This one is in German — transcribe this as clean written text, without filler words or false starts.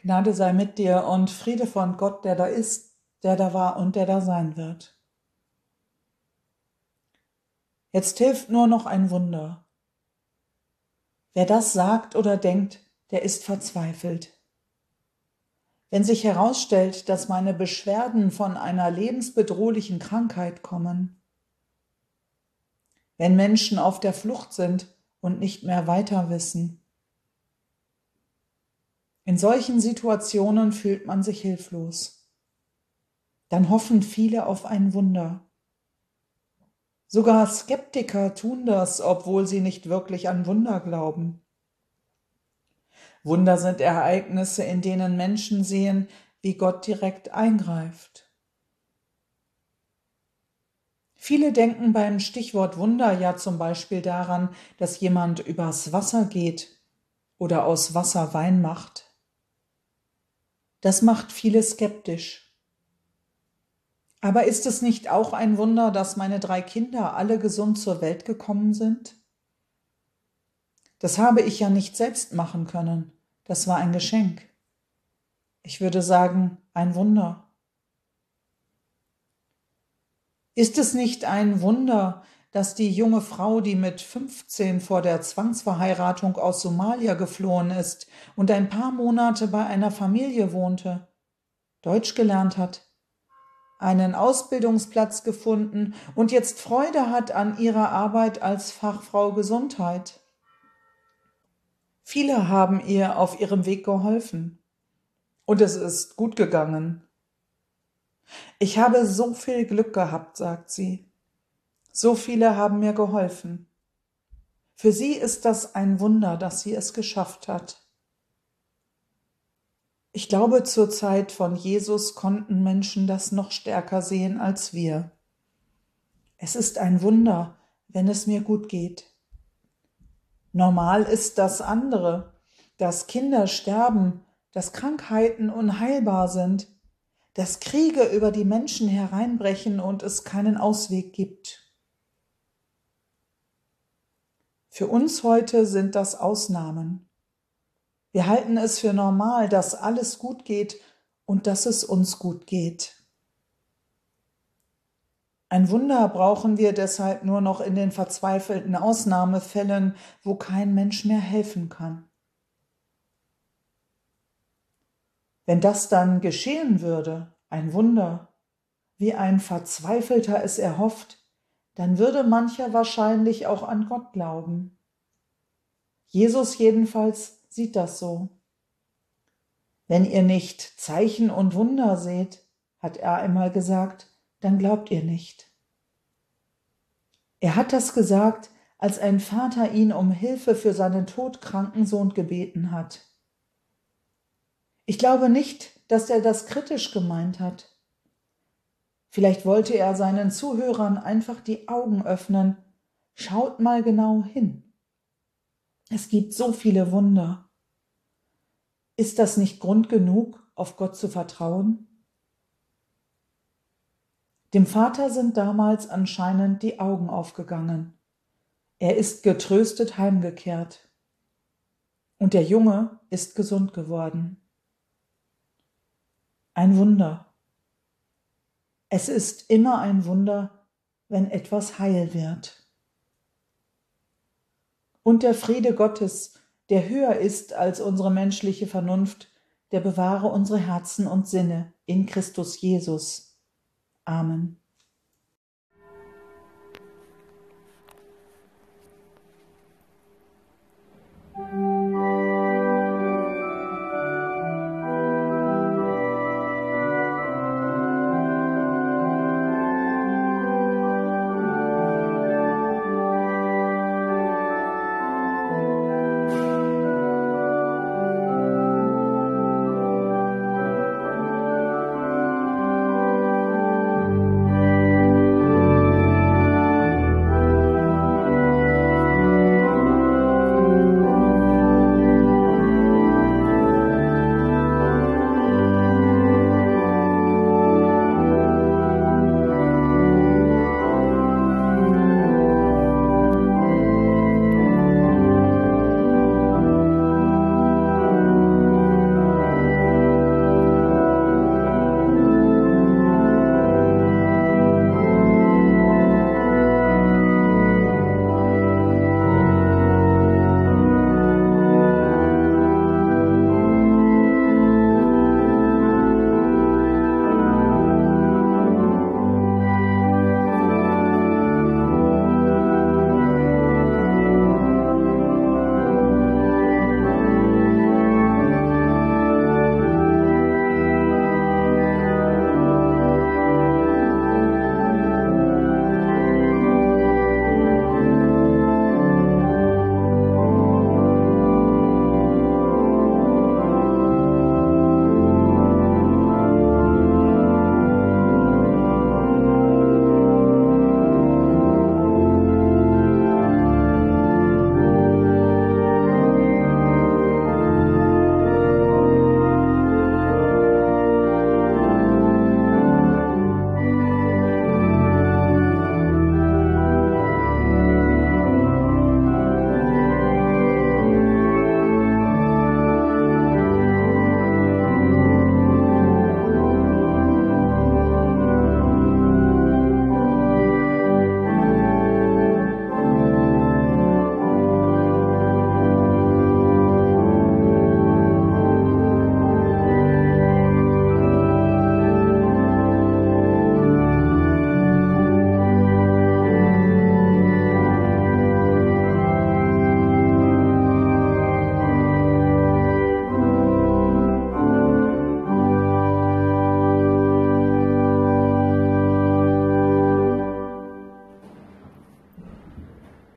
Gnade sei mit dir und Friede von Gott, der da ist, der da war und der da sein wird. Jetzt hilft nur noch ein Wunder. Wer das sagt oder denkt, der ist verzweifelt. Wenn sich herausstellt, dass meine Beschwerden von einer lebensbedrohlichen Krankheit kommen, wenn Menschen auf der Flucht sind und nicht mehr weiter wissen, in solchen Situationen fühlt man sich hilflos. Dann hoffen viele auf ein Wunder. Sogar Skeptiker tun das, obwohl sie nicht wirklich an Wunder glauben. Wunder sind Ereignisse, in denen Menschen sehen, wie Gott direkt eingreift. Viele denken beim Stichwort Wunder ja zum Beispiel daran, dass jemand übers Wasser geht oder aus Wasser Wein macht. Das macht viele skeptisch. Aber ist es nicht auch ein Wunder, dass meine 3 Kinder alle gesund zur Welt gekommen sind? Das habe ich ja nicht selbst machen können. Das war ein Geschenk. Ich würde sagen, ein Wunder. Ist es nicht ein Wunder, dass die junge Frau, die mit 15 vor der Zwangsverheiratung aus Somalia geflohen ist und ein paar Monate bei einer Familie wohnte, Deutsch gelernt hat, einen Ausbildungsplatz gefunden und jetzt Freude hat an ihrer Arbeit als Fachfrau Gesundheit? Viele haben ihr auf ihrem Weg geholfen und es ist gut gegangen. Ich habe so viel Glück gehabt, sagt sie. So viele haben mir geholfen. Für sie ist das ein Wunder, dass sie es geschafft hat. Ich glaube, zur Zeit von Jesus konnten Menschen das noch stärker sehen als wir. Es ist ein Wunder, wenn es mir gut geht. Normal ist das andere, dass Kinder sterben, dass Krankheiten unheilbar sind, dass Kriege über die Menschen hereinbrechen und es keinen Ausweg gibt. Für uns heute sind das Ausnahmen. Wir halten es für normal, dass alles gut geht und dass es uns gut geht. Ein Wunder brauchen wir deshalb nur noch in den verzweifelten Ausnahmefällen, wo kein Mensch mehr helfen kann. Wenn das dann geschehen würde, ein Wunder, wie ein Verzweifelter es erhofft, dann würde mancher wahrscheinlich auch an Gott glauben. Jesus jedenfalls sieht das so. Wenn ihr nicht Zeichen und Wunder seht, hat er einmal gesagt, dann glaubt ihr nicht. Er hat das gesagt, als ein Vater ihn um Hilfe für seinen todkranken Sohn gebeten hat. Ich glaube nicht, dass er das kritisch gemeint hat. Vielleicht wollte er seinen Zuhörern einfach die Augen öffnen. Schaut mal genau hin. Es gibt so viele Wunder. Ist das nicht Grund genug, auf Gott zu vertrauen? Dem Vater sind damals anscheinend die Augen aufgegangen. Er ist getröstet heimgekehrt. Und der Junge ist gesund geworden. Ein Wunder. Es ist immer ein Wunder, wenn etwas heil wird. Und der Friede Gottes, der höher ist als unsere menschliche Vernunft, der bewahre unsere Herzen und Sinne in Christus Jesus. Amen.